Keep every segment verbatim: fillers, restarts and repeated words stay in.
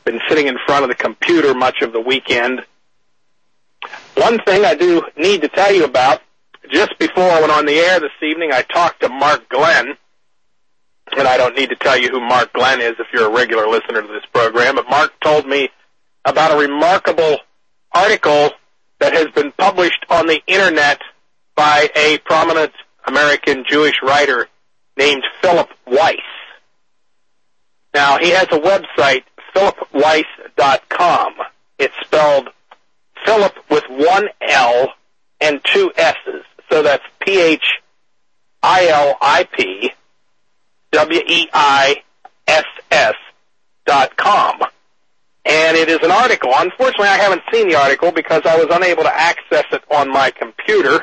been sitting in front of the computer much of the weekend. One thing I do need to tell you about, just before I went on the air this evening, I talked to Mark Glenn, and I don't need to tell you who Mark Glenn is if you're a regular listener to this program, but Mark told me about a remarkable article that has been published on the Internet by a prominent American Jewish writer named Philip Weiss. Now, he has a website, philip weiss dot com. It's spelled Philip with one L and two S's. So that's P H I L I P W E I S S dot com. And it is an article. Unfortunately, I haven't seen the article because I was unable to access it on my computer.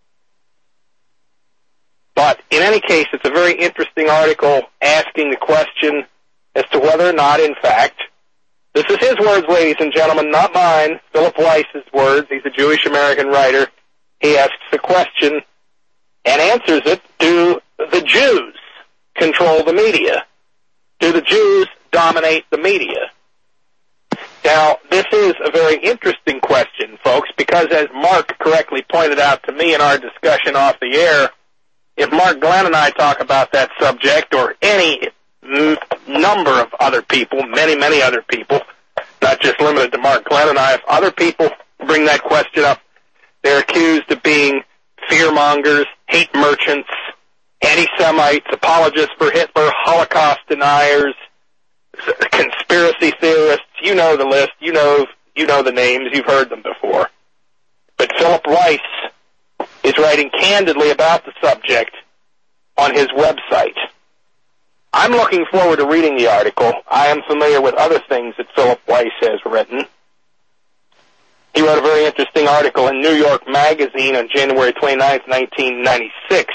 But in any case, it's a very interesting article asking the question as to whether or not, in fact, this is his words, ladies and gentlemen, not mine, Philip Weiss's words. He's a Jewish American writer. He asks the question and answers it, do the Jews control the media? Do the Jews dominate the media? Now, this is a very interesting question, folks, because as Mark correctly pointed out to me in our discussion off the air, if Mark Glenn and I talk about that subject, or any m- number of other people, many, many other people, not just limited to Mark Glenn and I, if other people bring that question up, they're accused of being fearmongers, hate merchants, anti-Semites, apologists for Hitler, Holocaust deniers, conspiracy theorists. You know the list. You know, you know the names. You've heard them before. But Philip Weiss is writing candidly about the subject on his website. I'm looking forward to reading the article. I am familiar with other things that Philip Weiss has written. He wrote a very interesting article in New York Magazine on January twenty-ninth, nineteen ninety-six,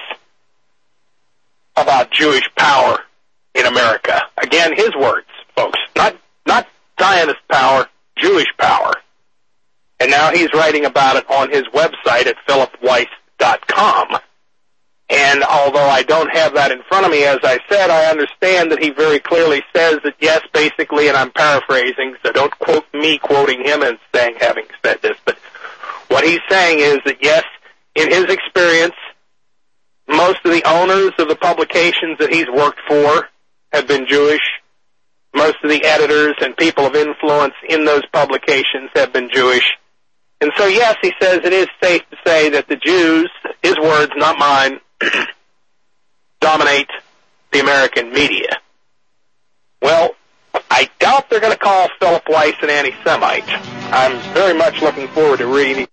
about Jewish power in America. Again, his words, folks, not not Zionist power, Jewish power. And now he's writing about it on his website at philip weiss dot com. And although I don't have that in front of me, as I said, I understand that he very clearly says that, yes, basically, and I'm paraphrasing, so don't quote me quoting him and saying, having said this, but what he's saying is that, yes, in his experience, most of the owners of the publications that he's worked for have been Jewish. Most of the editors and people of influence in those publications have been Jewish. And so, yes, he says it is safe to say that the Jews, his words, not mine, dominate the American media. Well, I doubt they're going to call Philip Weiss an anti-Semite. I'm very much looking forward to reading.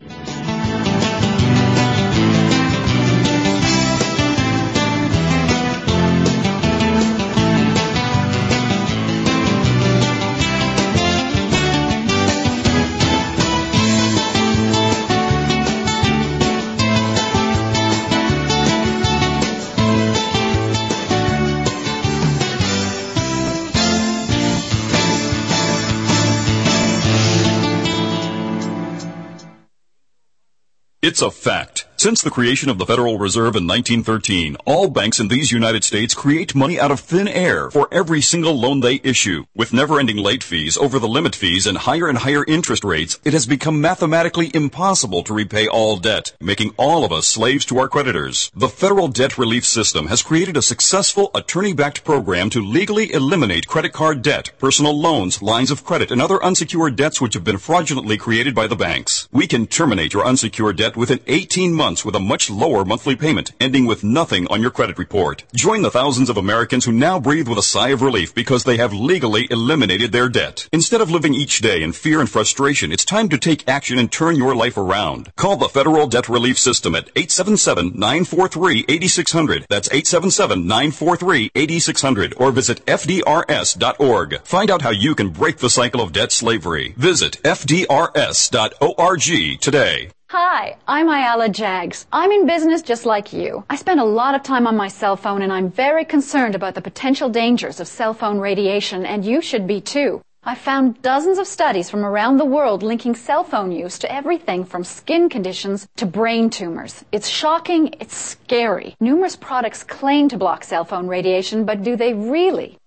It's a fact. Since the creation of the Federal Reserve in nineteen thirteen, all banks in these United States create money out of thin air for every single loan they issue. With never-ending late fees, over-the-limit fees, and higher and higher interest rates, it has become mathematically impossible to repay all debt, making all of us slaves to our creditors. The Federal Debt Relief System has created a successful attorney-backed program to legally eliminate credit card debt, personal loans, lines of credit, and other unsecured debts which have been fraudulently created by the banks. We can terminate your unsecured debt within eighteen months with a much lower monthly payment, ending with nothing on your credit report. Join the thousands of Americans who now breathe with a sigh of relief because they have legally eliminated their debt. Instead of living each day in fear and frustration, it's time to take action and turn your life around. Call the Federal Debt Relief System at eight seven seven, nine four three, eight six zero zero. That's eight seven seven, nine four three, eight six zero zero. Or visit F D R S dot org. Find out how you can break the cycle of debt slavery. Visit F D R S dot org today. Hi, I'm Ayala Jags. I'm in business just like you. I spend a lot of time on my cell phone and I'm very concerned about the potential dangers of cell phone radiation, and you should be too. I found dozens of studies from around the world linking cell phone use to everything from skin conditions to brain tumors. It's shocking, it's scary. Numerous products claim to block cell phone radiation, but do they really?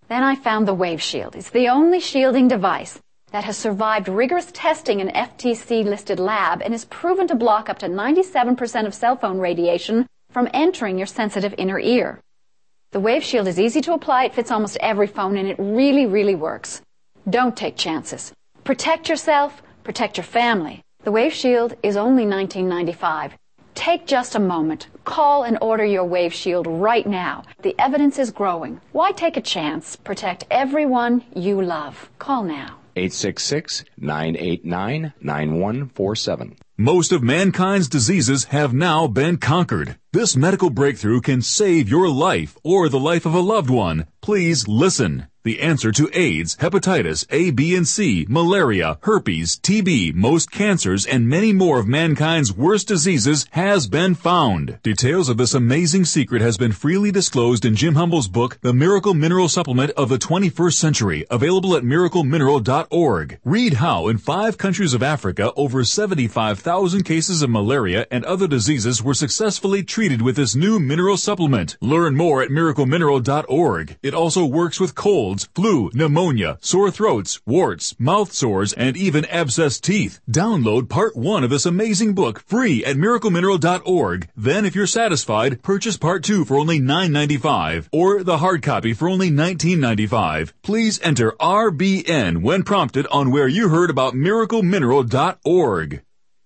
Then I found the Wave Shield. It's the only shielding device that has survived rigorous testing in an F T C-listed lab and is proven to block up to ninety-seven percent of cell phone radiation from entering your sensitive inner ear. The Wave Shield is easy to apply, it fits almost every phone, and it really, really works. Don't take chances. Protect yourself, protect your family. The Wave Shield is only nineteen ninety-five dollars. Take just a moment. Call and order your Wave Shield right now. The evidence is growing. Why take a chance? Protect everyone you love. Call now. eight six six, nine eight nine, nine one four seven. Most of mankind's diseases have now been conquered. This medical breakthrough can save your life or the life of a loved one. Please listen. The answer to AIDS, hepatitis A, B, and C, malaria, herpes, T B, most cancers, and many more of mankind's worst diseases has been found. Details of this amazing secret has been freely disclosed in Jim Humble's book, The Miracle Mineral Supplement of the twenty-first century, available at miracle mineral dot org. Read how in five countries of Africa, over seventy-five thousand cases of malaria and other diseases were successfully treated with this new mineral supplement. Learn more at miracle mineral dot org. It also works with colds, flu, pneumonia, sore throats, warts, mouth sores, and even abscessed teeth. Download part one of this amazing book free at miracle mineral dot org. Then, if you're satisfied, purchase part two for only nine ninety-five or the hard copy for only nineteen ninety-five. Please enter R B N when prompted on where you heard about miracle mineral dot org.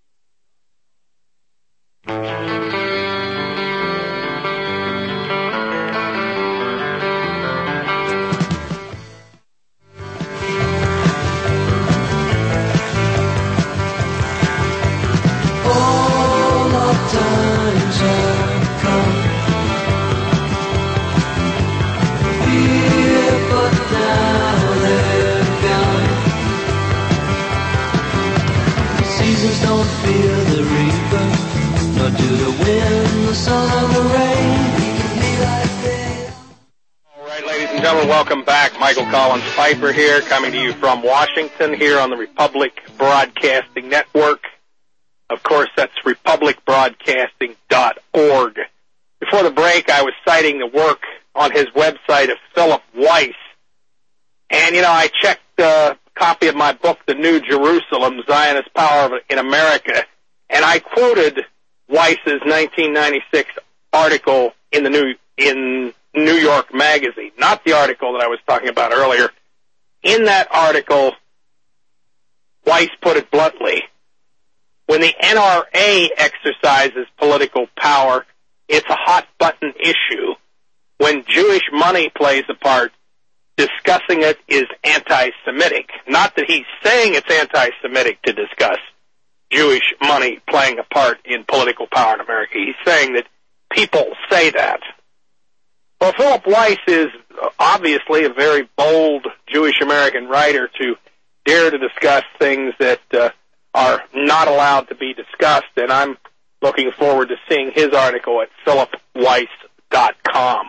Gentlemen, welcome back. Michael Collins Piper here, coming to you from Washington, here on the Republic Broadcasting Network. Of course, that's republic broadcasting dot org. Before the break, I was citing the work on his website of Philip Weiss. And, you know, I checked a copy of my book, The New Jerusalem, Zionist Power in America, and I quoted Weiss's nineteen ninety-six article in the New in New York Magazine, not the article that I was talking about earlier. In that article, Weiss put it bluntly, when the N R A exercises political power, it's a hot-button issue. When Jewish money plays a part, discussing it is anti-Semitic. Not that he's saying it's anti-Semitic to discuss Jewish money playing a part in political power in America. He's saying that people say that. Well, Philip Weiss is obviously a very bold Jewish-American writer to dare to discuss things that uh, are not allowed to be discussed, and I'm looking forward to seeing his article at philip weiss dot com.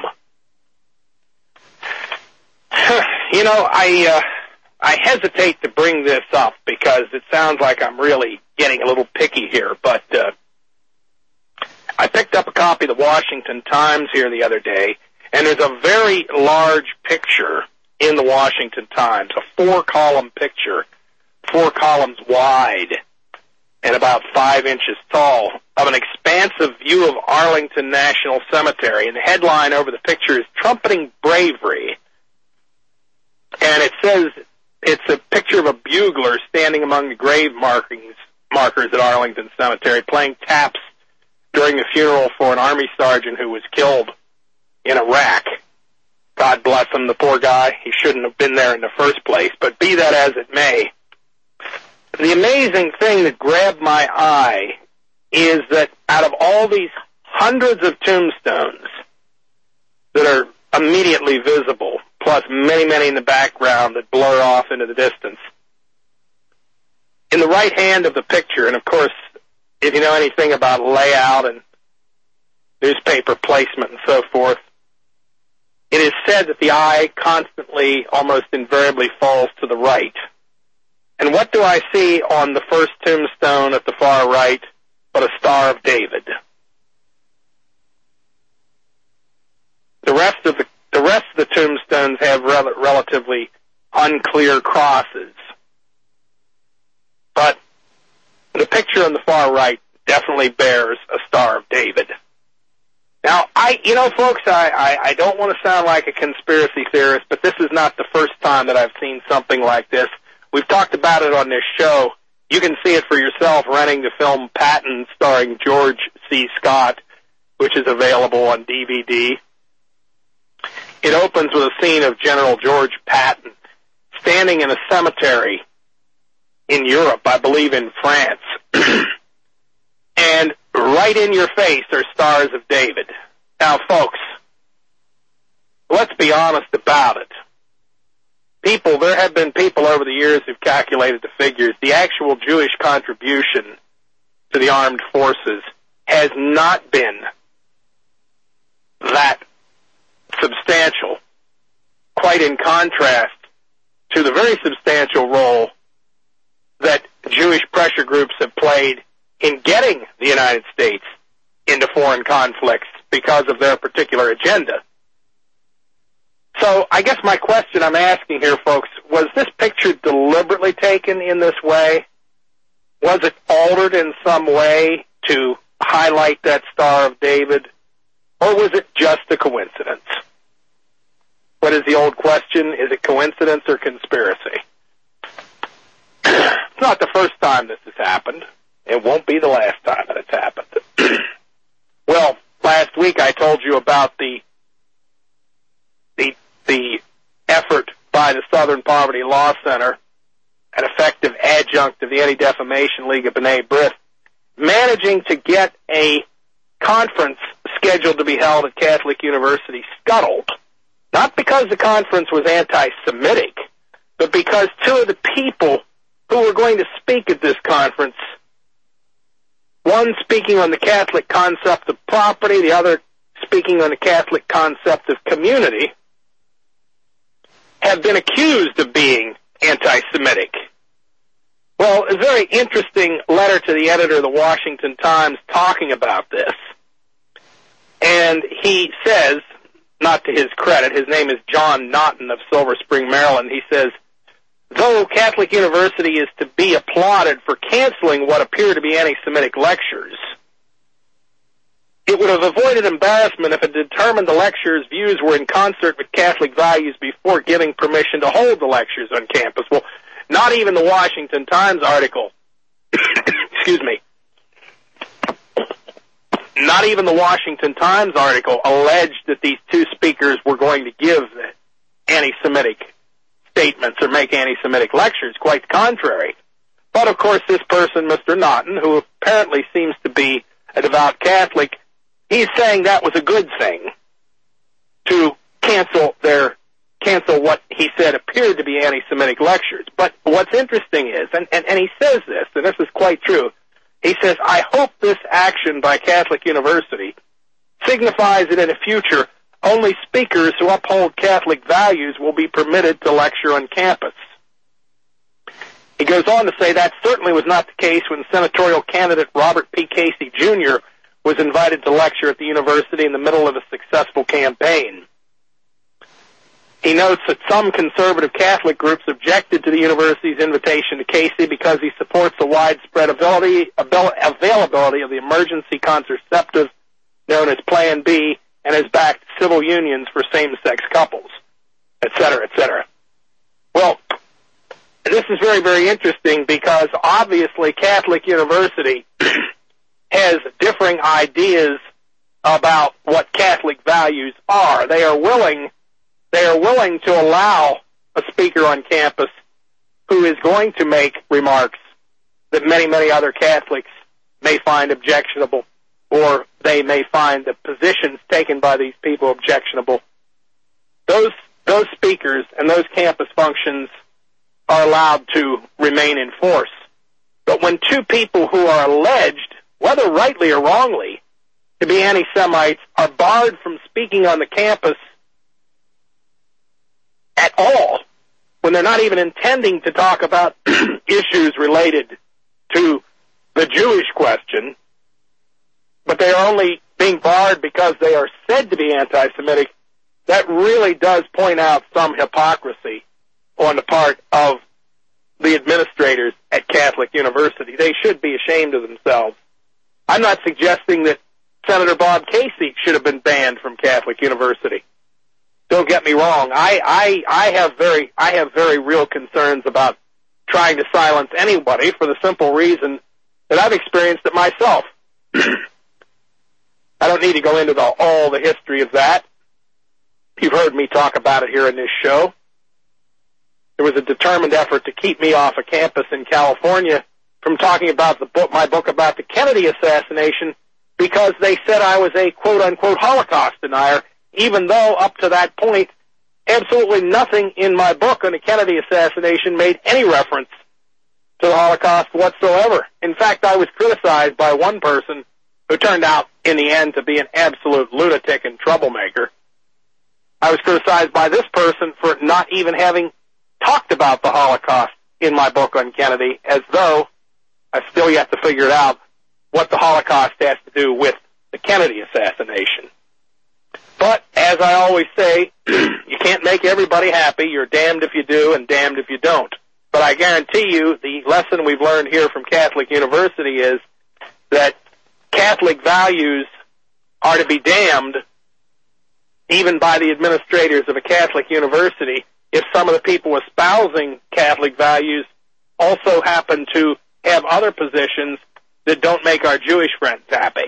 You know, I uh, I hesitate to bring this up because it sounds like I'm really getting a little picky here, but uh, I picked up a copy of the Washington Times here the other day, and there's a very large picture in the Washington Times, a four-column picture, four columns wide and about five inches tall, of an expansive view of Arlington National Cemetery. And the headline over the picture is Trumpeting Bravery. And it says it's a picture of a bugler standing among the grave markings, markers at Arlington Cemetery, playing taps during the funeral for an Army sergeant who was killed in Iraq. God bless him, the poor guy. He shouldn't have been there in the first place, but be that as it may, the amazing thing that grabbed my eye is that out of all these hundreds of tombstones that are immediately visible, plus many, many in the background that blur off into the distance, in the right hand of the picture, and of course, if you know anything about layout and newspaper placement and so forth, it is said that the eye constantly, almost invariably, falls to the right. And what do I see on the first tombstone at the far right but a Star of David? The rest of the, the The rest of the tombstones have rel- relatively unclear crosses. But the picture on the far right definitely bears a Star of David. Now, I, you know, folks, I, I, I don't want to sound like a conspiracy theorist, but this is not the first time that I've seen something like this. We've talked about it on this show. You can see it for yourself renting the film Patton starring George C. Scott, which is available on D V D. It opens with a scene of General George Patton standing in a cemetery in Europe, I believe in France. And right in your face are Stars of David. Now, folks, let's be honest about it. People, there have been people over the years who've calculated the figures. The actual Jewish contribution to the armed forces has not been that substantial, quite in contrast to the very substantial role that Jewish pressure groups have played in getting the United States into foreign conflicts because of their particular agenda. So I guess my question I'm asking here, folks, was this picture deliberately taken in this way? Was it altered in some way to highlight that Star of David? Or was it just a coincidence? What is the old question? Is it coincidence or conspiracy? It's not the first time this has happened. It won't be the last time that it's happened. Well, last week I told you about the the the effort by the Southern Poverty Law Center, an effective adjunct of the Anti-Defamation League of B'nai B'rith, managing to get a conference scheduled to be held at Catholic University scuttled. Not because the conference was anti-Semitic, but because two of the people who were going to speak at this conference, one speaking on the Catholic concept of property, the other speaking on the Catholic concept of community, have been accused of being anti-Semitic. Well, a very interesting letter to the editor of the Washington Times talking about this. And he says, not to his credit, his name is John Naughton of Silver Spring, Maryland, he says, though Catholic University is to be applauded for canceling what appear to be anti-Semitic lectures, it would have avoided embarrassment if it determined the lecturer's views were in concert with Catholic values before giving permission to hold the lectures on campus. Well, not even the Washington Times article, excuse me, not even the Washington Times article alleged that these two speakers were going to give anti-Semitic statements or make anti-Semitic lectures. Quite the contrary. But, of course, this person, Mister Naughton, who apparently seems to be a devout Catholic, he's saying that was a good thing to cancel their cancel what he said appeared to be anti-Semitic lectures. But what's interesting is, and, and, and he says this, and this is quite true, he says, I hope this action by Catholic University signifies that in the future only speakers who uphold Catholic values will be permitted to lecture on campus. He goes on to say that certainly was not the case when senatorial candidate Robert P. Casey, Junior was invited to lecture at the university in the middle of a successful campaign. He notes that some conservative Catholic groups objected to the university's invitation to Casey because he supports the widespread availability of the emergency contraceptive known as Plan B and has backed civil unions for same-sex couples, et cetera, et cetera. Well, this is very, very interesting because obviously Catholic University has differing ideas about what Catholic values are. They are willing They are willing to allow a speaker on campus who is going to make remarks that many, many other Catholics may find objectionable, or they may find the positions taken by these people objectionable. Those those speakers and those campus functions are allowed to remain in force. But when two people who are alleged, whether rightly or wrongly, to be anti-Semites are barred from speaking on the campus at all, when they're not even intending to talk about issues related to the Jewish question, but they are only being barred because they are said to be anti-Semitic, that really does point out some hypocrisy on the part of the administrators at Catholic University. They should be ashamed of themselves. I'm not suggesting that Senator Bob Casey should have been banned from Catholic University. Don't get me wrong. I, I, I have very, I have very real concerns about trying to silence anybody for the simple reason that I've experienced it myself. I don't need to go into the, all the history of that. You've heard me talk about it here in this show. There was a determined effort to keep me off a campus in California from talking about the book, my book about the Kennedy assassination, because they said I was a quote-unquote Holocaust denier, even though up to that point, absolutely nothing in my book on the Kennedy assassination made any reference to the Holocaust whatsoever. In fact, I was criticized by one person who turned out in the end to be an absolute lunatic and troublemaker. I was criticized by this person for not even having talked about the Holocaust in my book on Kennedy, as though I've still yet to figure it out what the Holocaust has to do with the Kennedy assassination. But, as I always say, you can't make everybody happy. You're damned if you do and damned if you don't. But I guarantee you the lesson we've learned here from Catholic University is that Catholic values are to be damned even by the administrators of a Catholic university if some of the people espousing Catholic values also happen to have other positions that don't make our Jewish friends happy.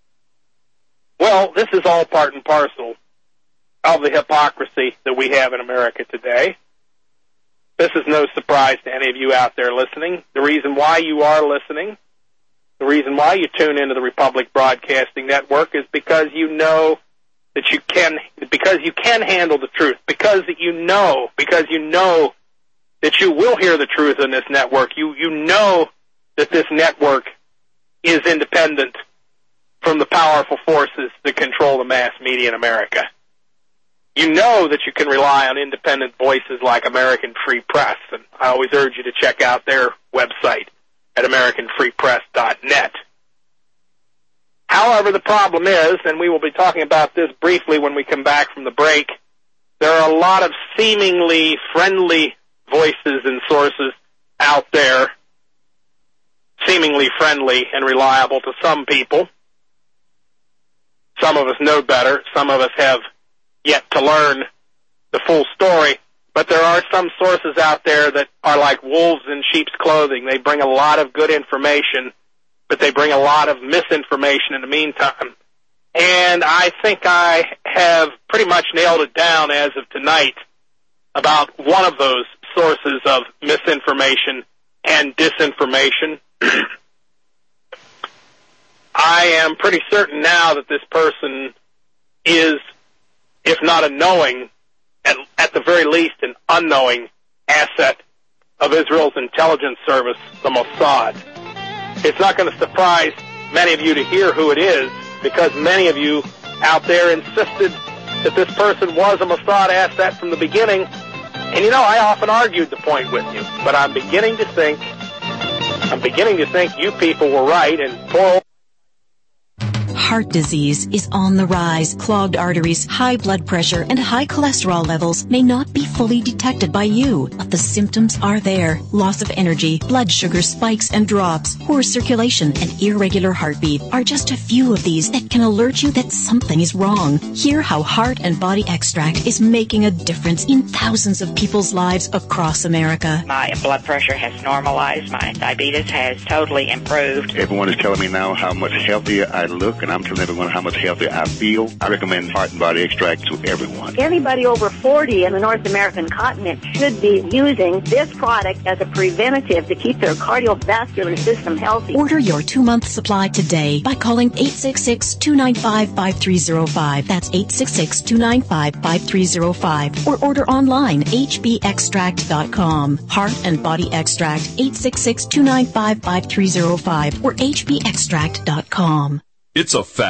Well, this is all part and parcel of the hypocrisy that we have in America today. This is no surprise to any of you out there listening. The reason why you are listening, the reason why you tune into the Republic Broadcasting Network is because you know that you can, because you can handle the truth, because that you know, because you know that you will hear the truth in this network. You, you know that this network is independent from the powerful forces that control the mass media in America. You know that you can rely on independent voices like American Free Press, and I always urge you to check out their website at American Free Press dot net. However, the problem is, and we will be talking about this briefly when we come back from the break, there are a lot of seemingly friendly voices and sources out there, seemingly friendly and reliable to some people. Some of us know better. Some of us have yet to learn the full story. But there are some sources out there that are like wolves in sheep's clothing. They bring a lot of good information, but they bring a lot of misinformation in the meantime. And I think I have pretty much nailed it down as of tonight about one of those sources of misinformation and disinformation. I am pretty certain now that this person is, if not a knowing, at, at the very least an unknowing asset of Israel's intelligence service, the Mossad. It's not going to surprise many of you to hear who it is, because many of you out there insisted that this person was a Mossad asset from the beginning. And you know, I often argued the point with you, but I'm beginning to think, I'm beginning to think you people were right, and poor old Heart disease is on the rise. Clogged arteries, high blood pressure, and high cholesterol levels may not be fully detected by you, but the symptoms are there. Loss of energy, blood sugar spikes and drops, poor circulation, and irregular heartbeat are just a few of these that can alert you that something is wrong. Hear how Heart and Body Extract is making a difference in thousands of people's lives across America. My blood pressure has normalized. My diabetes has totally improved. Everyone is telling me now how much healthier I look, and I'm telling everyone how much healthier I feel. I recommend Heart and Body Extract to everyone. Anybody over forty in the North American continent should be using this product as a preventative to keep their cardiovascular system healthy. Order your two-month supply today by calling eight six six, two nine five, five three zero five. That's eight six six, two nine five, five three zero five. Or order online, h b extract dot com. Heart and Body Extract, eight six six, two nine five, five three zero five or h b extract dot com. It's a fact.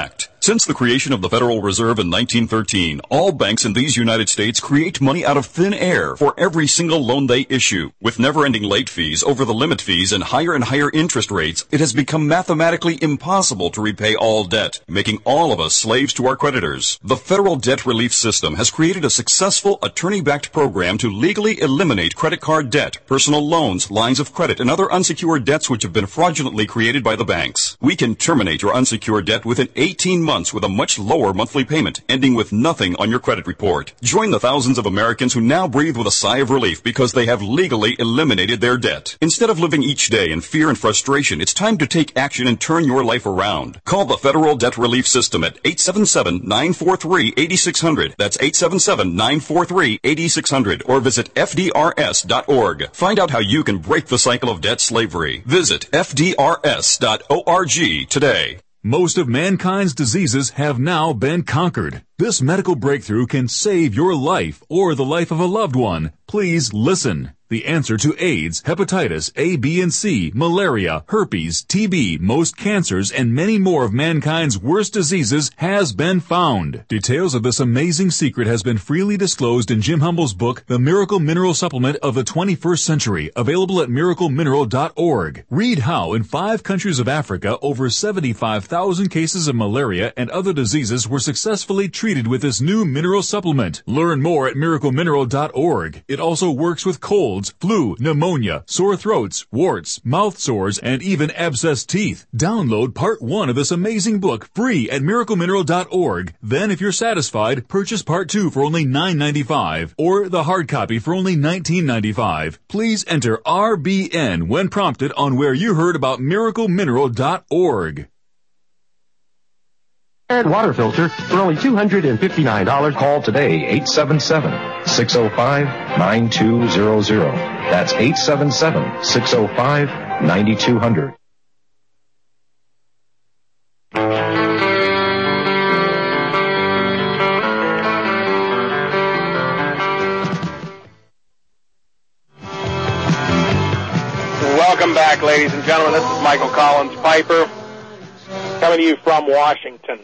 Since the creation of the Federal Reserve in nineteen thirteen, all banks in these United States create money out of thin air for every single loan they issue. With never-ending late fees, over the limit fees, and higher and higher interest rates, it has become mathematically impossible to repay all debt, making all of us slaves to our creditors. The Federal Debt Relief System has created a successful attorney-backed program to legally eliminate credit card debt, personal loans, lines of credit, and other unsecured debts which have been fraudulently created by the banks. We can terminate your unsecured debt within eighteen months with a much lower monthly payment, ending with nothing on your credit report. Join the thousands of Americans who now breathe with a sigh of relief because they have legally eliminated their debt. Instead of living each day in fear and frustration, it's time to take action and turn your life around. Call the Federal Debt Relief System at eight seven seven, nine four three, eight six zero zero. That's eight seven seven, nine four three, eight six zero zero. Or visit F D R S dot org. Find out how you can break the cycle of debt slavery. Visit F D R S dot org today. Most of mankind's diseases have now been conquered. This medical breakthrough can save your life or the life of a loved one. Please listen. The answer to AIDS, hepatitis A, B, and C, malaria, herpes, T B, most cancers, and many more of mankind's worst diseases has been found. Details of this amazing secret has been freely disclosed in Jim Humble's book, The Miracle Mineral Supplement of the twenty-first century, available at miracle mineral dot org. Read how in five countries of Africa, over seventy-five thousand cases of malaria and other diseases were successfully treated with this new mineral supplement. Learn more at miracle mineral dot org. It also works with colds, flu, pneumonia, sore throats, warts, mouth sores, and even abscessed teeth. Download part one of this amazing book free at miracle mineral dot org. Then, if you're satisfied, purchase part two for only nine ninety-five or the hard copy for only nineteen ninety-five. Please enter R B N when prompted on where you heard about miracle mineral dot org. Water filter for only two hundred fifty-nine dollars. Call today, eight seven seven, six oh five, nine two zero zero. That's eight seven seven, six oh five, nine two zero zero. Welcome back, ladies and gentlemen. This is Michael Collins Piper, coming to you from Washington.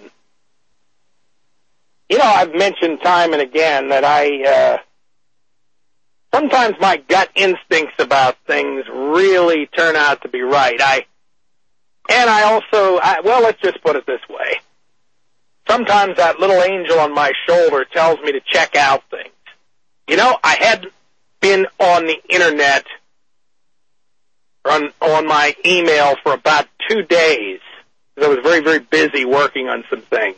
You know, I've mentioned time and again that I, uh, sometimes my gut instincts about things really turn out to be right. I, and I also, I, well, let's just put it this way. Sometimes that little angel on my shoulder tells me to check out things. You know, I had been on the internet, on, on my email for about two days. I was very, very busy working on some things.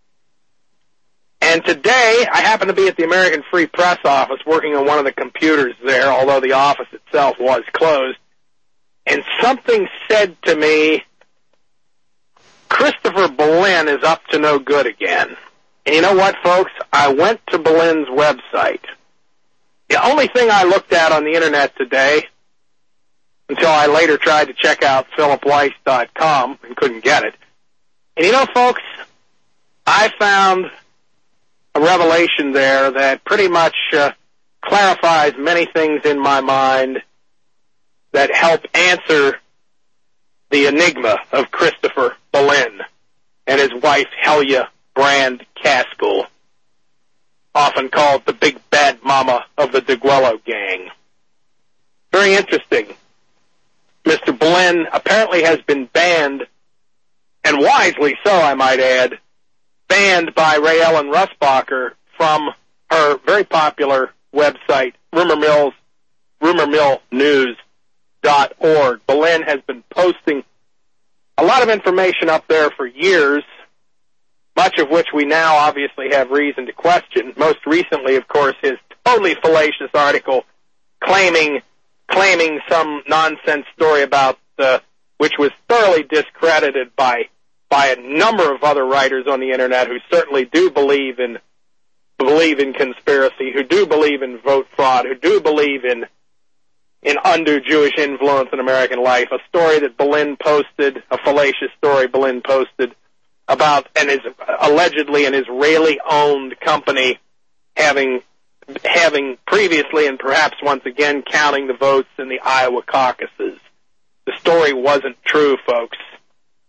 And today, I happen to be at the American Free Press office working on one of the computers there, although the office itself was closed. And something said to me, Christopher Boleyn is up to no good again. And you know what, folks? I went to Boleyn's website. The only thing I looked at on the internet today, until I later tried to check out philip weiss dot com and couldn't get it. And you know, folks, I found a revelation there that pretty much uh, clarifies many things in my mind that help answer the enigma of Christopher Boleyn and his wife, Helia Brand Caskell, often called the big bad mama of the Degüello gang. Very interesting. Mister Boleyn apparently has been banned, and wisely so, I might add, banned by Ray Ellen Russbacher from her very popular website, Rumor Mills, rumor mill news dot org. Boleyn has been posting a lot of information up there for years, much of which we now obviously have reason to question. Most recently, of course, his totally fallacious article claiming claiming some nonsense story about, uh, which was thoroughly discredited by by a number of other writers on the internet who certainly do believe in believe in conspiracy, who do believe in vote fraud, who do believe in in undue Jewish influence in American life. A story that Boleyn posted, a fallacious story Boleyn posted about and is allegedly an Israeli-owned company having having previously and perhaps once again counting the votes in the Iowa caucuses. The story wasn't true, folks.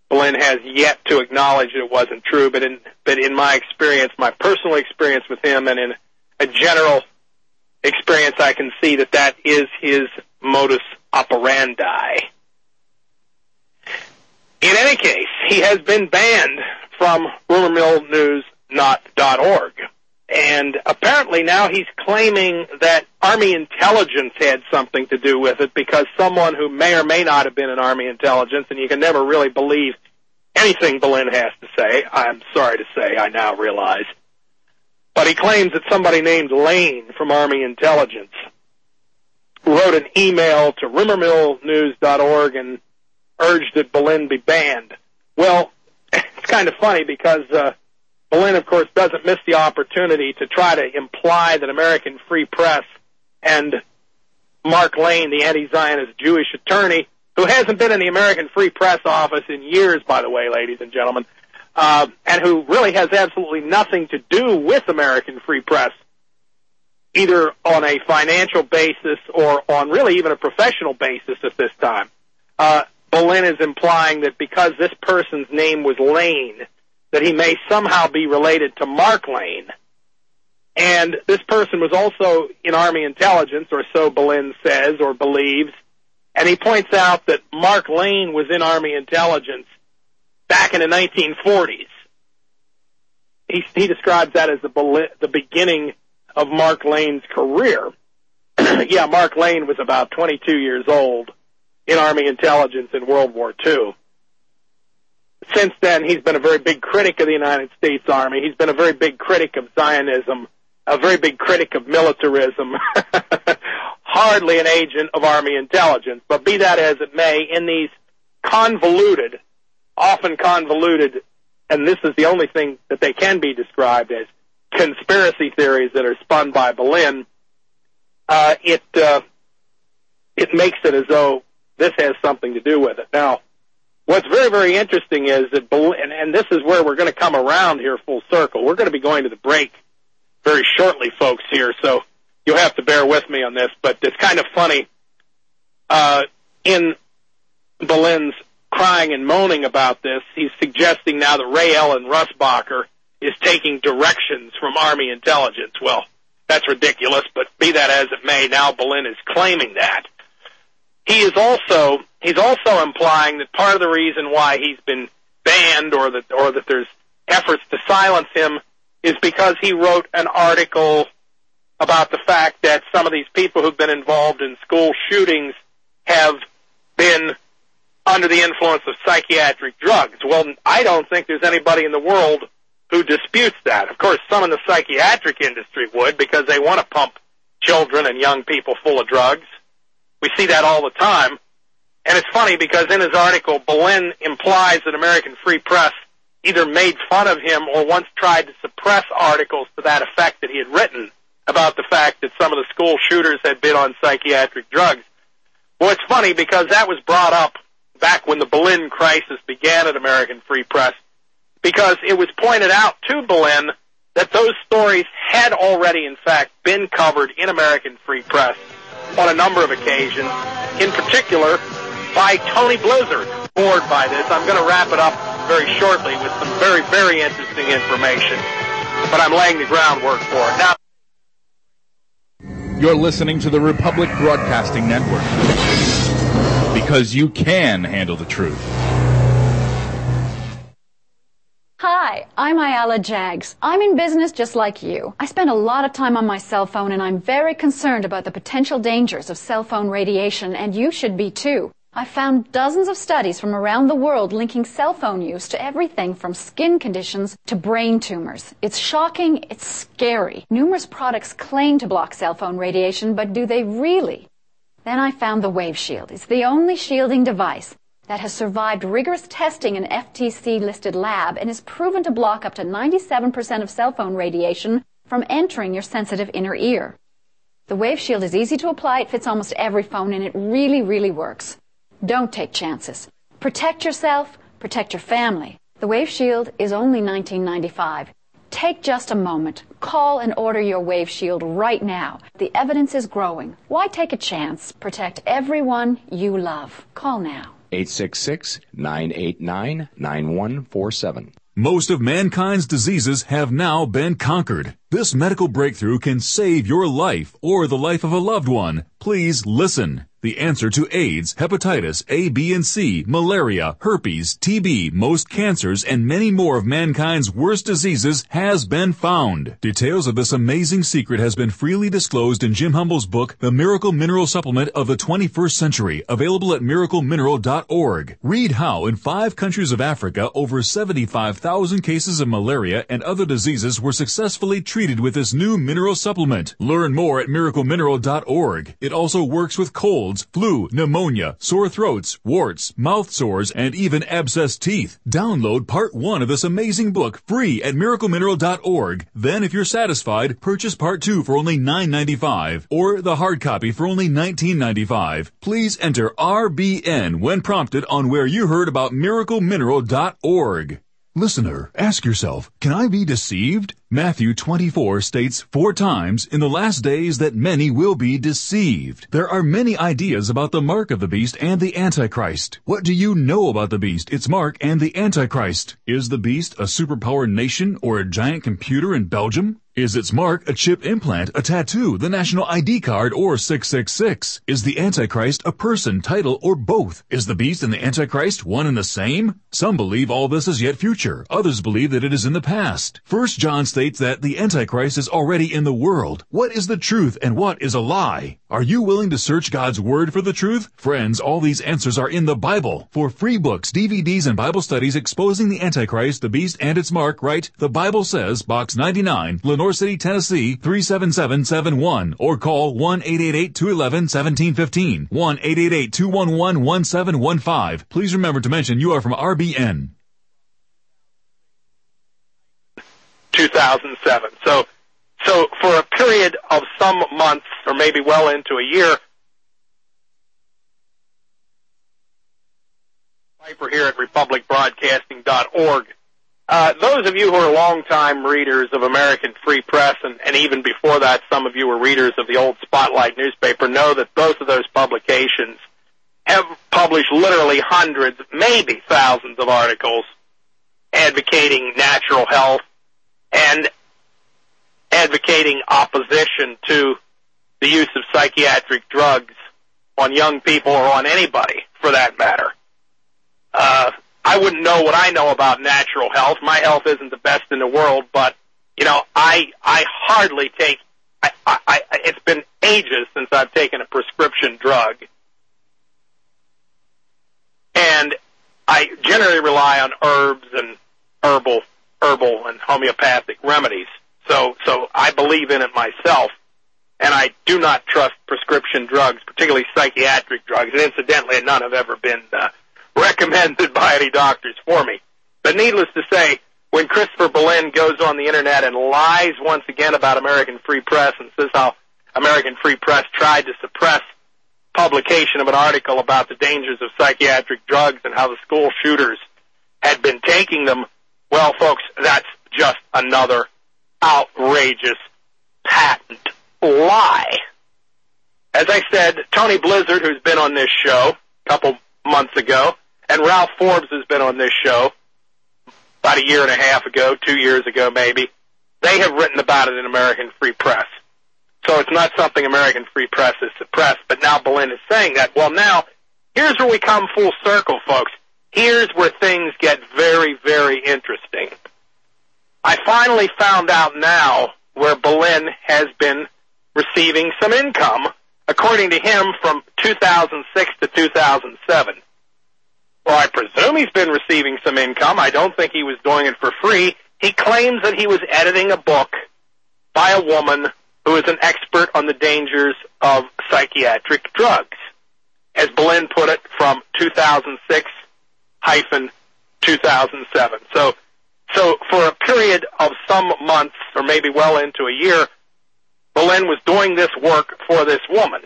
Boleyn has yet to acknowledge that it wasn't true, but in, but in my experience, my personal experience with him, and in a general experience, I can see that that is his modus operandi. In any case, he has been banned from rumor mill news dot org. And apparently now he's claiming that Army intelligence had something to do with it, because someone who may or may not have been in Army intelligence, and you can never really believe anything Boleyn has to say, I'm sorry to say, I now realize, but he claims that somebody named Lane from Army intelligence wrote an email to rumor mill news dot org and urged that Boleyn be banned. Well, it's kind of funny because uh, Boleyn, of course, doesn't miss the opportunity to try to imply that American Free Press and Mark Lane, the anti-Zionist Jewish attorney, who hasn't been in the American Free Press office in years, by the way, ladies and gentlemen, uh, and who really has absolutely nothing to do with American Free Press, either on a financial basis or on really even a professional basis at this time. Uh, Boleyn is implying that because this person's name was Lane, that he may somehow be related to Mark Lane. And this person was also in Army intelligence, or so Boleyn says or believes. And he points out that Mark Lane was in Army intelligence back in the nineteen forties. He, he describes that as the, the beginning of Mark Lane's career. Yeah, Mark Lane was about twenty-two years old in Army intelligence in World War Two. Since then, he's been a very big critic of the United States Army. He's been a very big critic of Zionism, a very big critic of militarism, hardly an agent of Army intelligence. But be that as it may, in these convoluted, often convoluted, and this is the only thing that they can be described as, conspiracy theories that are spun by Boleyn, uh, it uh, it makes it as though this has something to do with it. Now, what's very, very interesting is that, and, and this is where we're going to come around here full circle. We're going to be going to the break very shortly, folks, here, so you'll have to bear with me on this. But it's kind of funny. Uh, in Boleyn's crying and moaning about this, he's suggesting now that Ray Ellen Russbacher is taking directions from Army intelligence. Well, that's ridiculous, but be that as it may, now Boleyn is claiming that. He is also, he's also implying that part of the reason why he's been banned, or that, or that there's efforts to silence him, is because he wrote an article about the fact that some of these people who've been involved in school shootings have been under the influence of psychiatric drugs. Well, I don't think there's anybody in the world who disputes that. Of course, some in the psychiatric industry would, because they want to pump children and young people full of drugs. We see that all the time. And it's funny because in his article, Boleyn implies that American Free Press either made fun of him or once tried to suppress articles to that effect that he had written about the fact that some of the school shooters had been on psychiatric drugs. Well, it's funny because that was brought up back when the Boleyn crisis began at American Free Press, because it was pointed out to Boleyn that those stories had already, in fact, been covered in American Free Press on a number of occasions, in particular by Tony Blizzard. Bored by this, I'm going to wrap it up very shortly with some very, very interesting information, but I'm laying the groundwork for it. Now, you're listening to the Republic Broadcasting Network, because you can handle the truth. Hi, I'm Ayala Jags. I'm in business just like you. I spend a lot of time on my cell phone, and I'm very concerned about the potential dangers of cell phone radiation, and you should be too. I found dozens of studies from around the world linking cell phone use to everything from skin conditions to brain tumors. It's shocking, it's scary. Numerous products claim to block cell phone radiation, but do they really? Then I found the Wave Shield. It's the only shielding device that has survived rigorous testing in an F T C-listed lab and is proven to block up to ninety-seven percent of cell phone radiation from entering your sensitive inner ear. The Wave Shield is easy to apply, it fits almost every phone, and it really, really works. Don't take chances. Protect yourself, protect your family. The Wave Shield is only nineteen ninety-five dollars. Take just a moment. Call and order your Wave Shield right now. The evidence is growing. Why take a chance? Protect everyone you love. Call now. eight six six, nine eight nine, nine one four seven. Most of mankind's diseases have now been conquered. This medical breakthrough can save your life or the life of a loved one. Please listen. The answer to AIDS, hepatitis A, B, and C, malaria, herpes, T B, most cancers, and many more of mankind's worst diseases has been found. Details of this amazing secret has been freely disclosed in Jim Humble's book, The Miracle Mineral Supplement of the twenty-first century, available at miracle mineral dot org. Read how in five countries of Africa, over seventy-five thousand cases of malaria and other diseases were successfully treated with this new mineral supplement. Learn more at miracle mineral dot org. It also works with colds, flu, pneumonia, sore throats, warts, mouth sores, and even abscessed teeth. Download part one of this amazing book free at miracle mineral dot org. Then, if you're satisfied, purchase part two for only nine ninety-five or the hard copy for only nineteen ninety-five. Please enter R B N when prompted on where you heard about miracle mineral dot org. Listener, ask yourself, can I be deceived? Matthew twenty-four states four times in the last days that many will be deceived. There are many ideas about the mark of the beast and the Antichrist. What do you know about the beast, its mark, and the Antichrist? Is the beast a superpower nation or a giant computer in Belgium? Is its mark a chip implant, a tattoo, the national I D card, or six six six? Is the Antichrist a person, title, or both? Is the beast and the Antichrist one and the same? Some believe all this is yet future. Others believe that it is in the past. First John states that the Antichrist is already in the world. What is the truth and what is a lie? Are you willing to search God's Word for the truth? Friends, all these answers are in the Bible. For free books, D V Ds, and Bible studies exposing the Antichrist, the beast, and its mark, write The Bible Says, Box ninety-nine, Lenore City, Tennessee, three seven seven seven one, or call one eight eight eight, two one one, one seven one five, one eight eight eight, two one one, one seven one five. Please remember to mention you are from R B N. two thousand seven. So, so for a period of some months, or maybe well into a year, Piper here at republic broadcasting dot org. Uh, those of you who are longtime readers of American Free Press, and, and even before that, some of you were readers of the old Spotlight newspaper, know that both of those publications have published literally hundreds, maybe thousands of articles advocating natural health and advocating opposition to the use of psychiatric drugs on young people or on anybody, for that matter. Uh, I wouldn't know what I know about natural health. My health isn't the best in the world, but, you know, I I hardly take, I, I, I, it's been ages since I've taken a prescription drug. And I generally rely on herbs and herbal, herbal and homeopathic remedies. So, so I believe in it myself, and I do not trust prescription drugs, particularly psychiatric drugs. And incidentally, none have ever been uh, recommended by any doctors for me. But needless to say, when Christopher Berlin goes on the internet and lies once again about American Free Press and says how American Free Press tried to suppress publication of an article about the dangers of psychiatric drugs and how the school shooters had been taking them, well, folks, that's just another outrageous, patent lie. As I said, Tony Blizzard, who's been on this show a couple months ago, and Ralph Forbes has been on this show about a year and a half ago, two years ago maybe. They have written about it in American Free Press. So it's not something American Free Press has suppressed, but now Berlin is saying that. Well, now, here's where we come full circle, folks. Here's where things get very, very interesting. I finally found out now where Berlin has been receiving some income, according to him, from two thousand six to two thousand seven. Well, I presume he's been receiving some income. I don't think he was doing it for free. He claims that he was editing a book by a woman who is an expert on the dangers of psychiatric drugs. As Berlin put it, from two thousand six hyphen two thousand seven. So, so for a period of some months, or maybe well into a year, Berlin was doing this work for this woman.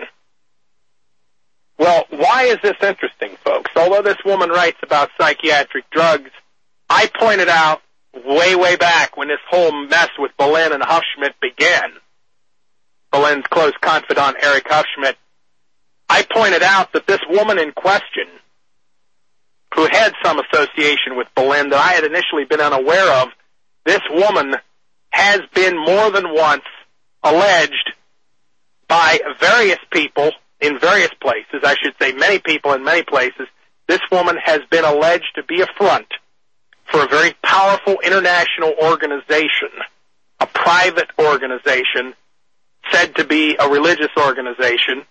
Well, why is this interesting, folks? Although this woman writes about psychiatric drugs, I pointed out way, way back when this whole mess with Berlin and Huffschmidt began, Berlin's close confidant, Eric Huffschmidt, I pointed out that this woman in question who had some association with Boleyn that I had initially been unaware of. This woman has been more than once alleged by various people in various places, I should say many people in many places. This woman has been alleged to be a front for a very powerful international organization, a private organization, said to be a religious organization,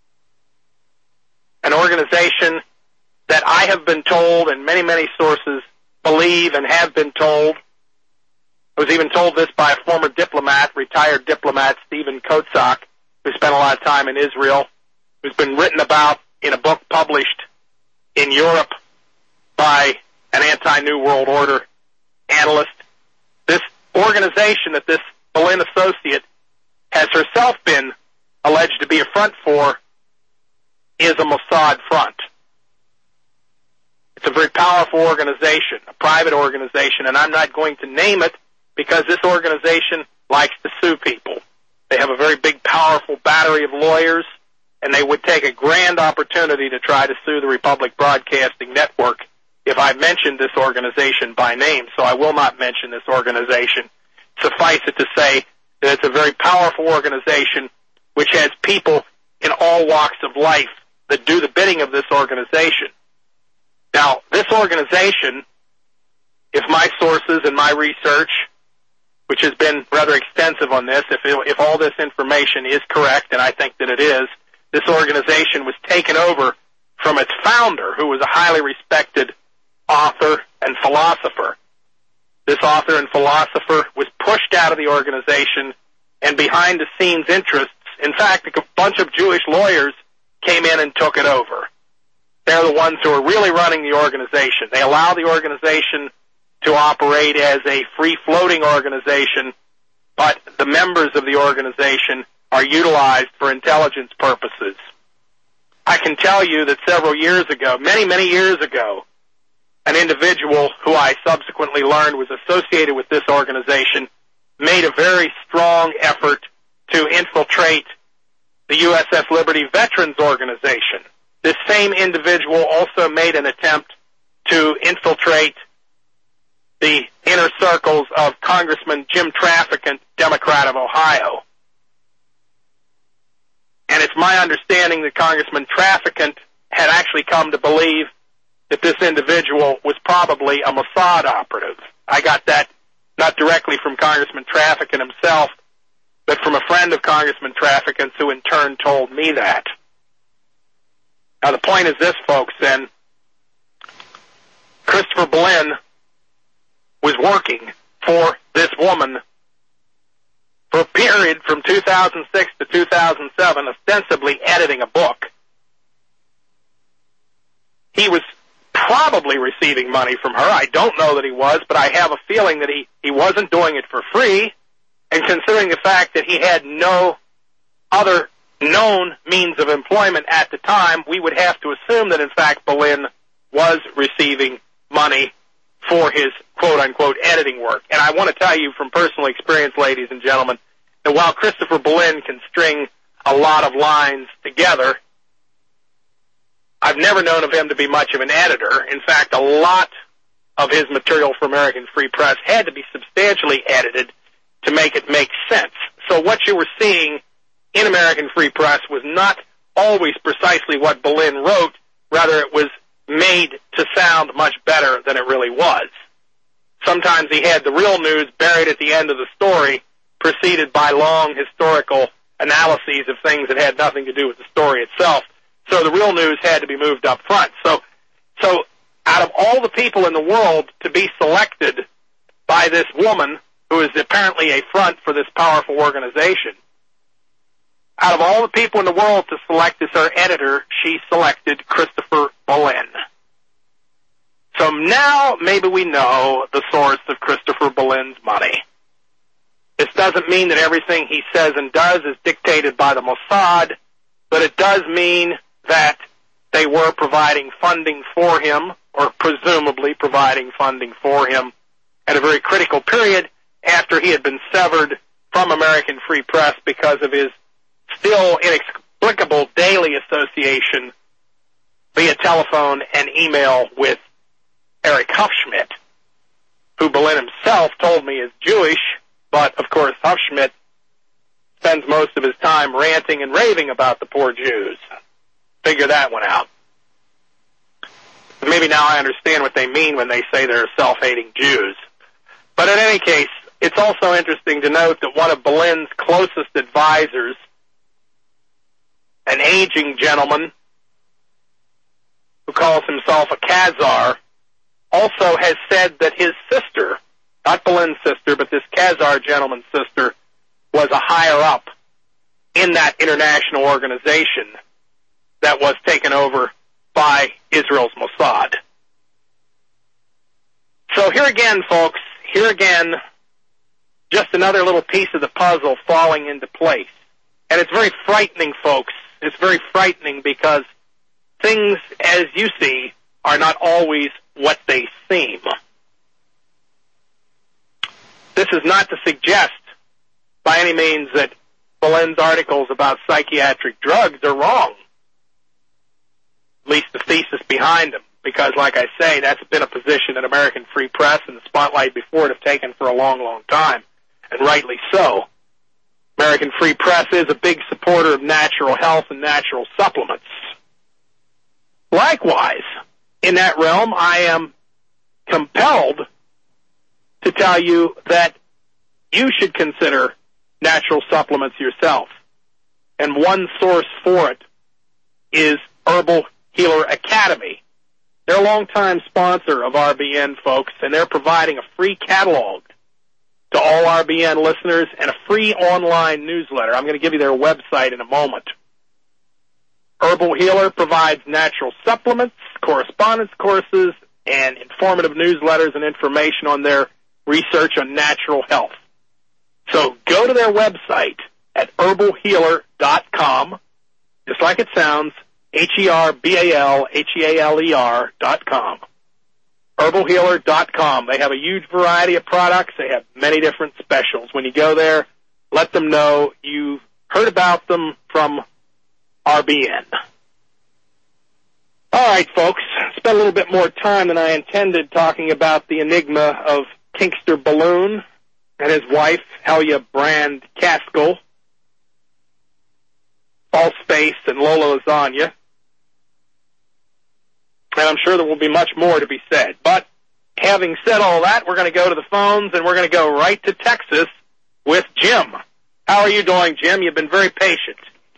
an organization that I have been told and many, many sources believe and have been told. I was even told this by a former diplomat, retired diplomat, Stephen Kotzak, who spent a lot of time in Israel, who's been written about in a book published in Europe by an anti-New World Order analyst. This organization that this Boleyn associate has herself been alleged to be a front for is a Mossad front. It's a very powerful organization, a private organization, and I'm not going to name it because this organization likes to sue people. They have a very big, powerful battery of lawyers, and they would take a grand opportunity to try to sue the Republic Broadcasting Network if I mentioned this organization by name, so I will not mention this organization. Suffice it to say that it's a very powerful organization which has people in all walks of life that do the bidding of this organization. Now, this organization, if my sources and my research, which has been rather extensive on this, if, it, if all this information is correct, and I think that it is, this organization was taken over from its founder, who was a highly respected author and philosopher. This author and philosopher was pushed out of the organization, and behind-the-scenes interests, in fact, a bunch of Jewish lawyers came in and took it over. They're the ones who are really running the organization. They allow the organization to operate as a free-floating organization, but the members of the organization are utilized for intelligence purposes. I can tell you that several years ago, many, many years ago, an individual who I subsequently learned was associated with this organization made a very strong effort to infiltrate the U S S Liberty Veterans Organization. This same individual also made an attempt to infiltrate the inner circles of Congressman Jim Traficant, Democrat of Ohio. And it's my understanding that Congressman Traficant had actually come to believe that this individual was probably a Mossad operative. I got that not directly from Congressman Traficant himself, but from a friend of Congressman Traficant's who in turn told me that. Now the point is this, folks, then. Christopher Boleyn was working for this woman for a period from two thousand six to two thousand seven, ostensibly editing a book. He was probably receiving money from her. I don't know that he was, but I have a feeling that he, he wasn't doing it for free. And considering the fact that he had no other known means of employment at the time, we would have to assume that, in fact, Boleyn was receiving money for his quote-unquote editing work. And I want to tell you from personal experience, ladies and gentlemen, that while Christopher Boleyn can string a lot of lines together, I've never known of him to be much of an editor. In fact, a lot of his material for American Free Press had to be substantially edited to make it make sense. So what you were seeing in American Free Press was not always precisely what Boleyn wrote. Rather, it was made to sound much better than it really was. Sometimes he had the real news buried at the end of the story, preceded by long historical analyses of things that had nothing to do with the story itself. So the real news had to be moved up front. So, so out of all the people in the world to be selected by this woman, who is apparently a front for this powerful organization, out of all the people in the world to select as her editor, she selected Christopher Boleyn. So now maybe we know the source of Christopher Boleyn's money. This doesn't mean that everything he says and does is dictated by the Mossad, but it does mean that they were providing funding for him, or presumably providing funding for him, at a very critical period after he had been severed from American Free Press because of his still inexplicable daily association via telephone and email with Eric Hufschmidt, who Berlin himself told me is Jewish, but, of course, Hufschmidt spends most of his time ranting and raving about the poor Jews. Figure that one out. Maybe now I understand what they mean when they say they're self-hating Jews. But in any case, it's also interesting to note that one of Berlin's closest advisors, an aging gentleman who calls himself a Khazar, also has said that his sister, not Berlin's sister, but this Khazar gentleman's sister, was a higher-up in that international organization that was taken over by Israel's Mossad. So here again, folks, here again, just another little piece of the puzzle falling into place. And it's very frightening, folks. It's very frightening because things, as you see, are not always what they seem. This is not to suggest by any means that Berlin's articles about psychiatric drugs are wrong. At least the thesis behind them. Because, like I say, that's been a position that American Free Press and the Spotlight before it have taken for a long, long time. And rightly so. American Free Press is a big supporter of natural health and natural supplements. Likewise, in that realm, I am compelled to tell you that you should consider natural supplements yourself. And one source for it is Herbal Healer Academy. They're a longtime sponsor of R B N, folks, and they're providing a free catalog to all R B N listeners and a free online newsletter. I'm going to give you their website in a moment. Herbal Healer provides natural supplements, correspondence courses, and informative newsletters and information on their research on natural health. So go to their website at herbal healer dot com, just like it sounds, H E R B A L H E A L E R dot com. herbal healer dot com. They have a huge variety of products. They have many different specials. When you go there, let them know you've heard about them from R B N. All right, folks. Spent a little bit more time than I intended talking about the enigma of Kinkster Balloon and his wife, Helia Brand Caskell, False Face, and Lola Lasagna. And I'm sure there will be much more to be said. But having said all that, we're going to go to the phones, and we're going to go right to Texas with Jim. How are you doing, Jim? You've been very patient.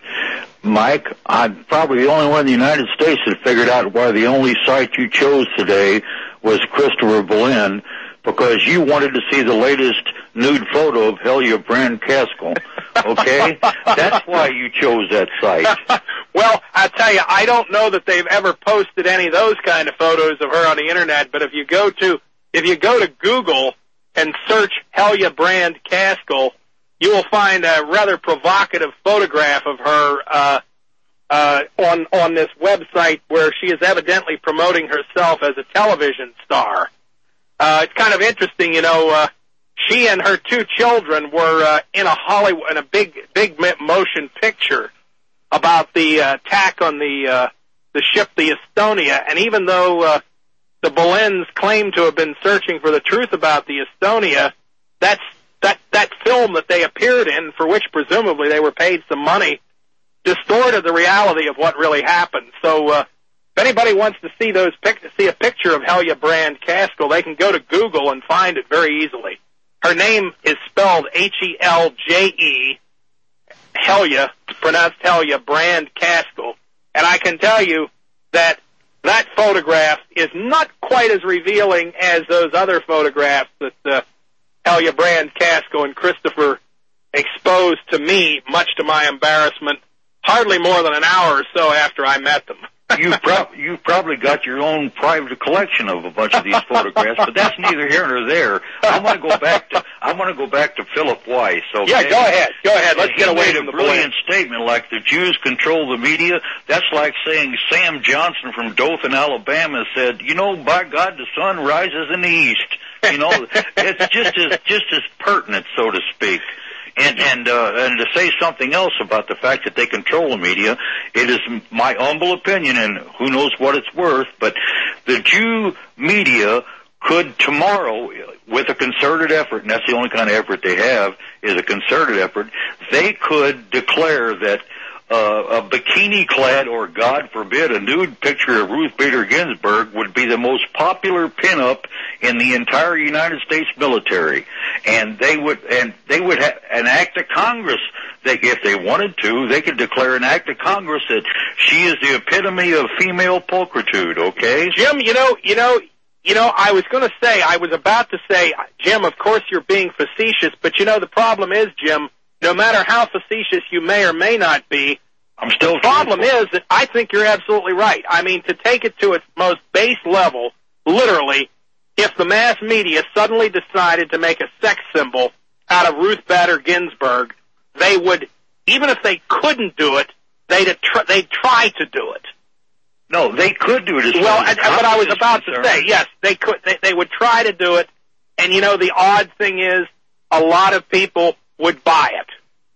Mike, I'm probably the only one in the United States that figured out why the only site you chose today was Christopher Berlin, because you wanted to see the latest nude photo of Helia Brand Caskell. Okay? That's why you chose that site. Well, I tell you, I don't know that they've ever posted any of those kind of photos of her on the internet, but if you go to if you go to Google and search Helia Brand Caskell, you will find a rather provocative photograph of her uh, uh, on on this website where she is evidently promoting herself as a television star. Uh, it's kind of interesting, you know. Uh, she and her two children were uh, in a Hollywood, in a big big motion picture about the uh, attack on the uh, the ship, the Estonia, and even though uh, the Boleyns claim to have been searching for the truth about the Estonia, that's that that film that they appeared in, for which presumably they were paid some money, distorted the reality of what really happened. So, uh, if anybody wants to see those pic- see a picture of Helia Brand Caskell, they can go to Google and find it very easily. Her name is spelled H E L J E. Helia, pronounced Helia Brand Caskell, and I can tell you that that photograph is not quite as revealing as those other photographs that uh, Helia Brand Caskell and Christopher exposed to me, much to my embarrassment, hardly more than an hour or so after I met them. You've, pro- you've probably got your own private collection of a bunch of these photographs, but that's neither here nor there. I want to go back to I want to go back to Philip Weiss. Okay? Yeah, go ahead. Go ahead. Let's he get away made from a the brilliant Boleyns. statement like the Jews control the media. That's like saying Sam Johnson from Dothan, Alabama, said, "You know, by God, the sun rises in the east." You know, it's just as just as pertinent, so to speak. And and uh, and to say something else about the fact that they control the media, it is my humble opinion, and who knows what it's worth, but The Jew media could tomorrow, with a concerted effort, and that's the only kind of effort they have, is a concerted effort, they could declare that uh, a bikini-clad, or God forbid, a nude picture of Ruth Bader Ginsburg would be the most popular pinup in the entire United States military. And they would, and they would ha- an act of Congress. They, if they wanted to, they could declare an act of Congress that she is the epitome of female pulchritude. Okay, Jim. You know, you know. You know, I was going to say, I was about to say, Jim, of course you're being facetious, but you know, the problem is, Jim, no matter how facetious you may or may not be, I'm still the problem is that I think you're absolutely right. I mean, to take it to its most base level, literally, if the mass media suddenly decided to make a sex symbol out of Ruth Bader Ginsburg, they would, even if they couldn't do it, they'd, tr- they'd try to do it. No, they could do it as well. well as What I was about concerned. to say, yes, they could. They, they would try to do it, and you know, the odd thing is, a lot of people would buy it.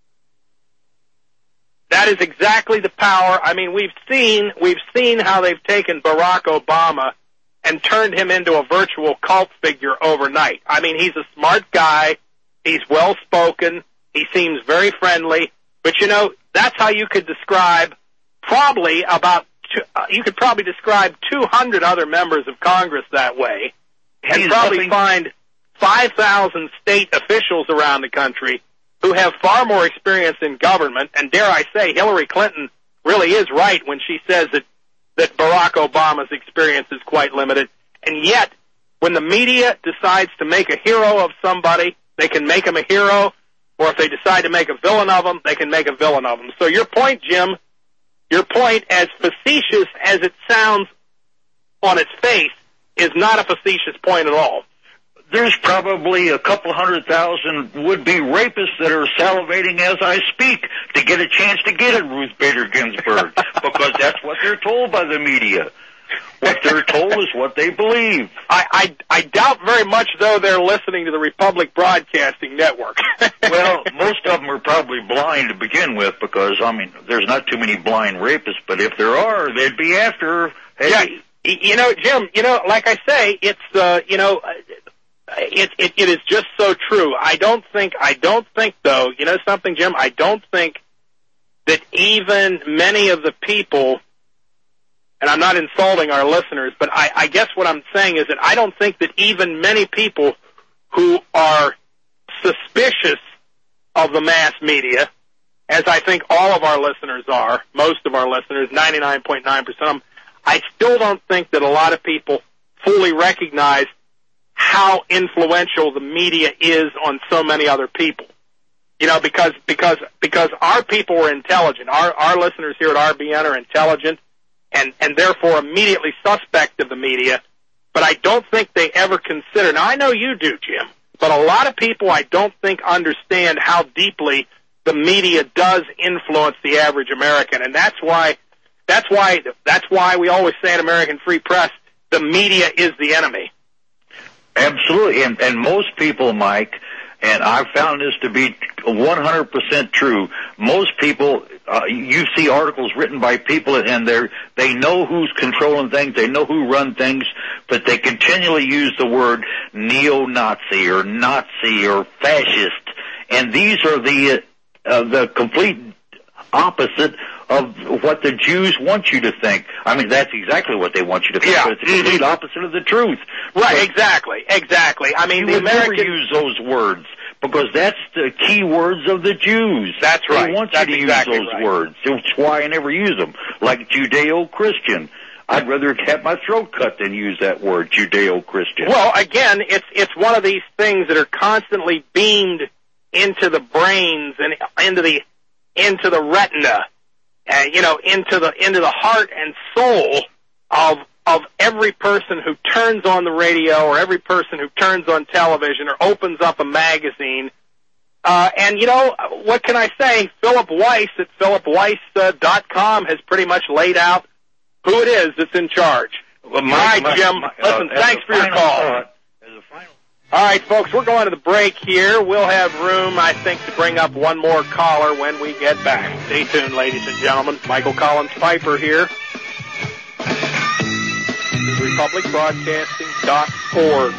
That is exactly the power. I mean, we've seen we've seen how they've taken Barack Obama and turned him into a virtual cult figure overnight. I mean, he's a smart guy. He's well spoken. He seems very friendly. But you know, that's how you could describe probably about. You could probably describe two hundred other members of Congress that way, and He's probably nothing. find five thousand state officials around the country who have far more experience in government. And dare I say, Hillary Clinton really is right when she says that, that Barack Obama's experience is quite limited. And yet, when the media decides to make a hero of somebody, they can make him a hero, or if they decide to make a villain of him, they can make a villain of him. So your point, Jim, Your point, as facetious as it sounds on its face, is not a facetious point at all. There's probably a couple hundred thousand would-be rapists that are salivating as I speak to get a chance to get at Ruth Bader Ginsburg, because that's what they're told by the media. What they're told is what they believe. I, I, I doubt very much, though, they're listening to the Republic Broadcasting Network. Well, most of them are probably blind to begin with, because, I mean, there's not too many blind rapists, but if there are, they'd be after. Hey, yeah, you know, Jim, you know, like I say, it's, uh, you know, it, it, it is just so true. I don't think, I don't think, though, you know something, Jim, I don't think that even many of the people, and I'm not insulting our listeners, but I, I guess what I'm saying is that I don't think that even many people who are suspicious of the mass media, as I think all of our listeners are, most of our listeners, ninety-nine point nine percent of them, I still don't think that a lot of people fully recognize how influential the media is on so many other people. You know, because because because our people are intelligent. Our our listeners here at R B N are intelligent, and and therefore immediately suspect of the media. But I don't think they ever consider. Now I know you do, Jim, but a lot of people I don't think understand how deeply the media does influence the average American, and that's why that's why that's why we always say in American Free Press, the media is the enemy. Absolutely, and, and most people, Mike, and I've found this to be one hundred percent true, most people, uh, you see articles written by people, and they're, they know who's controlling things, they know who run things, but they continually use the word neo-Nazi or Nazi or fascist, and these are the, uh, the complete opposite of what the Jews want you to think. I mean, that's exactly what they want you to think, Yeah. but it's the complete opposite of the truth. Right, But exactly, exactly. I mean, you the would American never use those words, because that's the key words of the Jews. That's right. They want That's you to exactly use those right. words. That's why I never use them. Like Judeo-Christian. I'd rather have my throat cut than use that word, Judeo-Christian. Well, again, it's it's one of these things that are constantly beamed into the brains and into the into the retina, and you know, into the into the heart and soul of of every person who turns on the radio, or every person who turns on television, or opens up a magazine. Uh, and, you know, what can I say? Philip Weiss at philip weiss dot com has pretty much laid out who it is that's in charge. Well, my, All right, my, Jim, my, listen, uh, thanks for your final call. thought, as a final All right, folks, we're going to the break here. We'll have room, I think, to bring up one more caller when we get back. Stay tuned, ladies and gentlemen. Michael Collins Piper here. public broadcasting dot org.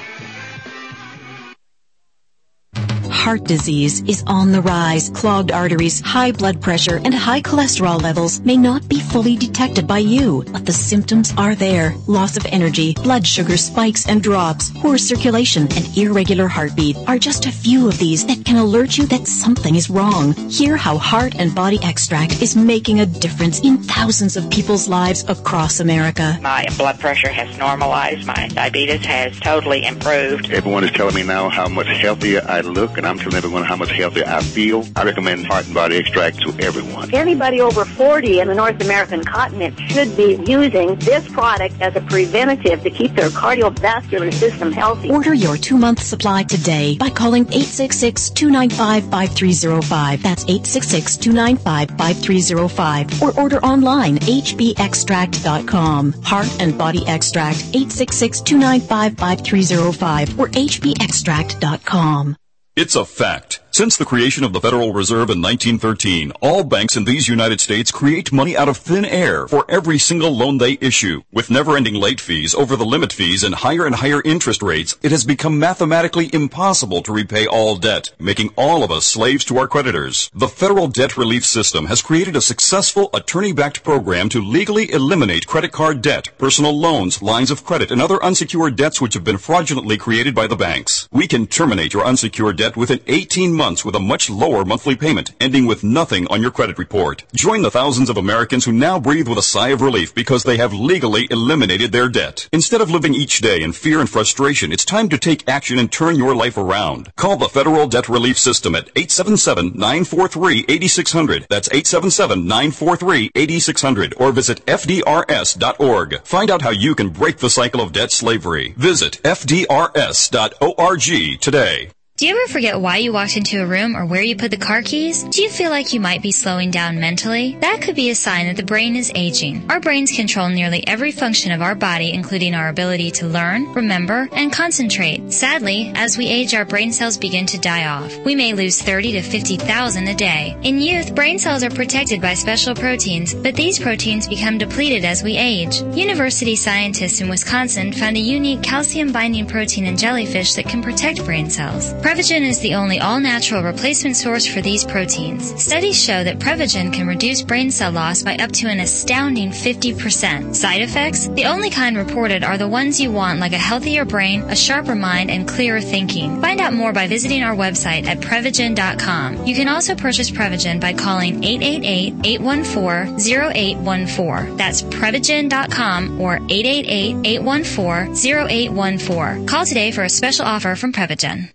Heart disease is on the rise. Clogged arteries, high blood pressure, and high cholesterol levels may not be fully detected by you, but the symptoms are there. Loss of energy, blood sugar spikes and drops, poor circulation, and irregular heartbeat are just a few of these that can alert you that something is wrong. Hear how Heart and Body Extract is making a difference in thousands of people's lives across America. My blood pressure has normalized. My diabetes has totally improved. Everyone is telling me now how much healthier I look, and I'm telling everyone how much healthier I feel. I recommend Heart and Body Extract to everyone. Anybody over forty in the North American continent should be using this product as a preventative to keep their cardiovascular system healthy. Order your two-month supply today by calling eight six six, two nine five, five three zero five. That's eight six six, two nine five, five three zero five. Or order online, h b extract dot com. Heart and Body Extract, eight six six, two nine five, five three zero five or h b extract dot com. It's a fact. Since the creation of the Federal Reserve in nineteen thirteen, all banks in these United States create money out of thin air for every single loan they issue. With never-ending late fees, over-the-limit fees, and higher and higher interest rates, it has become mathematically impossible to repay all debt, making all of us slaves to our creditors. The Federal Debt Relief System has created a successful attorney-backed program to legally eliminate credit card debt, personal loans, lines of credit, and other unsecured debts which have been fraudulently created by the banks. We can terminate your unsecured debt within eighteen months with a much lower monthly payment, ending with nothing on your credit report. Join the thousands of Americans who now breathe with a sigh of relief because they have legally eliminated their debt. Instead of living each day in fear and frustration, it's time to take action and turn your life around. Call the Federal Debt Relief System at eight seven seven, nine four three, eight six zero zero. That's eight seven seven, nine four three, eight six zero zero. Or visit F D R S dot org. Find out how you can break the cycle of debt slavery. Visit F D R S dot org today. Do you ever forget why you walked into a room or where you put the car keys? Do you feel like you might be slowing down mentally? That could be a sign that the brain is aging. Our brains control nearly every function of our body, including our ability to learn, remember, and concentrate. Sadly, as we age, our brain cells begin to die off. We may lose thirty to fifty thousand a day. In youth, brain cells are protected by special proteins, but these proteins become depleted as we age. University scientists in Wisconsin found a unique calcium-binding protein in jellyfish that can protect brain cells. Prevagen is the only all-natural replacement source for these proteins. Studies show that Prevagen can reduce brain cell loss by up to an astounding fifty percent. Side effects? The only kind reported are the ones you want, like a healthier brain, a sharper mind, and clearer thinking. Find out more by visiting our website at Prevagen dot com. You can also purchase Prevagen by calling eight eight eight, eight one four, zero eight one four. That's Prevagen dot com or eight eight eight, eight one four, zero eight one four. Call today for a special offer from Prevagen.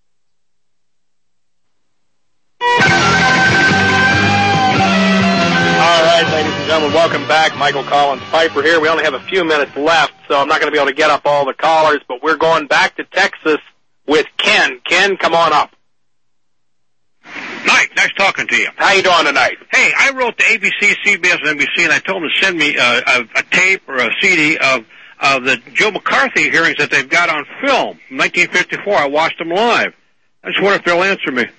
All right, ladies and gentlemen, welcome back. Michael Collins Piper here. We only have a few minutes left, so I'm not going to be able to get up all the callers, but we're going back to Texas with Ken. Ken, come on up. Mike, nice talking to you. How you doing tonight? Hey, I wrote to A B C, C B S, and N B C, and I told them to send me uh, a, a tape or a C D of, of the Joe McCarthy hearings that they've got on film. In nineteen fifty-four, I watched them live. I just wonder if they'll answer me.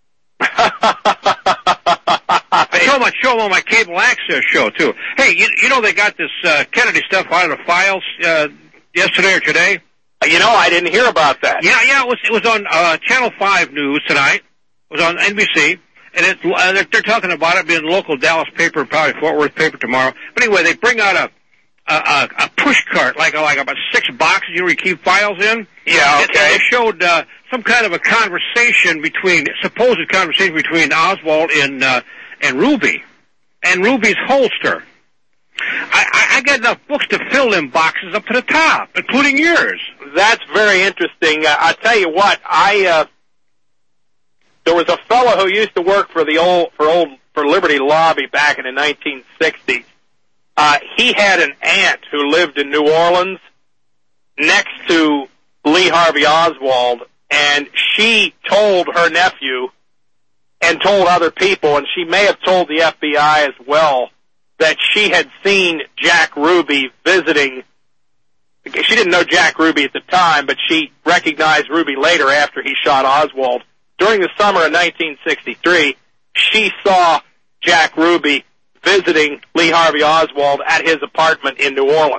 I show them, I show them on my cable access show, too. Hey, you, you know they got this uh, Kennedy stuff out of the files uh, yesterday or today? You know, I didn't hear about that. Yeah, yeah, it was, it was on uh, Channel five News tonight. It was on N B C. And it, uh, they're, they're talking about it being a local Dallas paper, probably Fort Worth paper tomorrow. But anyway, they bring out a a, a, a push cart, like, like about six boxes, you know, where you keep files in. Yeah, okay. And, and they showed uh, some kind of a conversation between, supposed conversation between Oswald and, uh, and Ruby, and Ruby's holster. I, I, I got enough books to fill them boxes up to the top, including yours. That's very interesting. Uh, I tell you what, I, uh, there was a fellow who used to work for the old, for old, for Liberty Lobby back in the nineteen sixties. Uh, he had an aunt who lived in New Orleans next to Lee Harvey Oswald, and she told her nephew and told other people, and she may have told the F B I as well, that she had seen Jack Ruby visiting. She didn't know Jack Ruby at the time, but she recognized Ruby later after he shot Oswald. During the summer of nineteen sixty-three, she saw Jack Ruby visiting Lee Harvey Oswald at his apartment in New Orleans.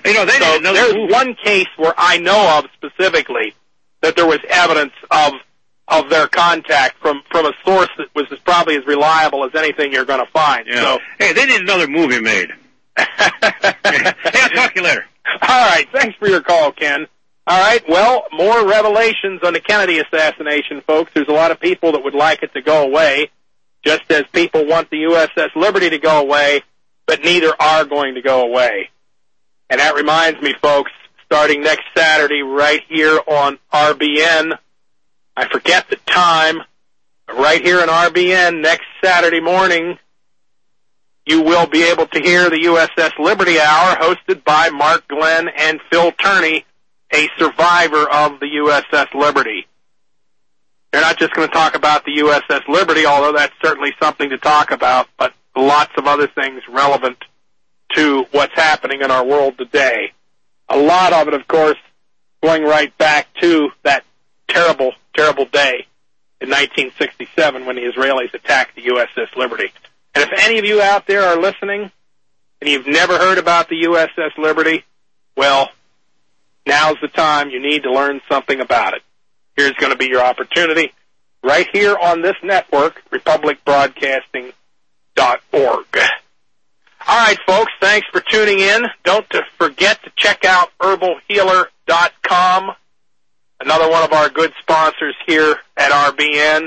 You know, they so didn't know there's the one case where I know of specifically that there was evidence of of their contact from, from a source that was as probably as reliable as anything you're going to find. Yeah. So, hey, they need another movie made. Hey, I'll talk to you later. All right, thanks for your call, Ken. All right, well, more revelations on the Kennedy assassination, folks. There's a lot of people that would like it to go away, just as people want the U S S Liberty to go away, but neither are going to go away. And that reminds me, folks, starting next Saturday right here on R B N, I forget the time, but right here on R B N next Saturday morning, you will be able to hear the U S S Liberty Hour hosted by Mark Glenn and Phil Turney, a survivor of the U S S Liberty. They're not just going to talk about the U S S Liberty, although that's certainly something to talk about, but lots of other things relevant to what's happening in our world today. A lot of it, of course, going right back to that terrible, terrible day in nineteen sixty-seven when the Israelis attacked the U S S Liberty. And if any of you out there are listening and you've never heard about the U S S Liberty, well, now's the time. You need to learn something about it. Here's going to be your opportunity right here on this network, republic broadcasting dot org. All right, folks, thanks for tuning in. Don't forget to check out herbal healer dot com, another one of our good sponsors here at R B N.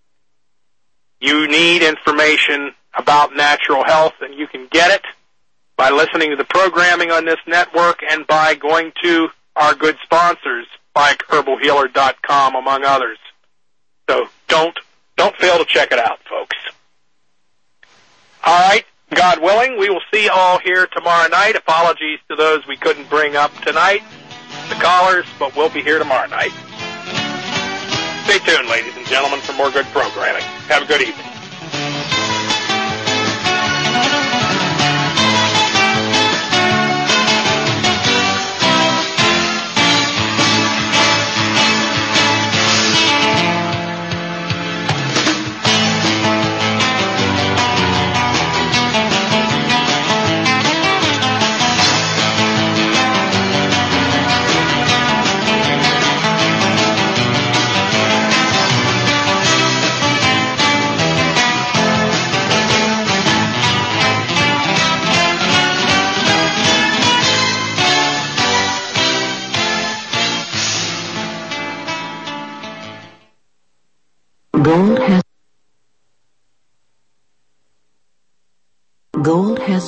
You need information about natural health, and you can get it by listening to the programming on this network and by going to our good sponsors like herbal healer dot com, among others. So don't don't fail to check it out, folks. All right, God willing, we will see you all here tomorrow night. Apologies to those we couldn't bring up tonight, the callers, but we'll be here tomorrow night. Stay tuned, ladies and gentlemen, for more good programming. Have a good evening.